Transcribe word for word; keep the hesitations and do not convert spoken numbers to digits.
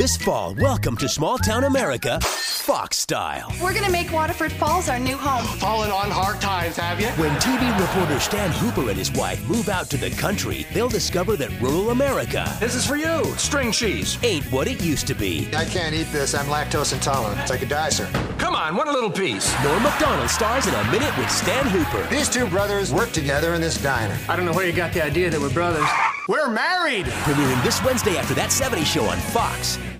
This fall, welcome to small town America, Fox style. We're going to make Waterford Falls our new home. Fallen on hard times, have you? When T V reporter Stan Hooper and his wife move out to the country, they'll discover that rural America This is for you. String cheese. ain't what it used to be. I can't eat this. I'm lactose intolerant. I could die, sir. Come on, one little piece. Norm Macdonald stars in A Minute with Stan Hooper. These two brothers work together in this diner. I don't know where you got the idea that we're brothers. We're married. Premiering this Wednesday after That seventies Show on Fox.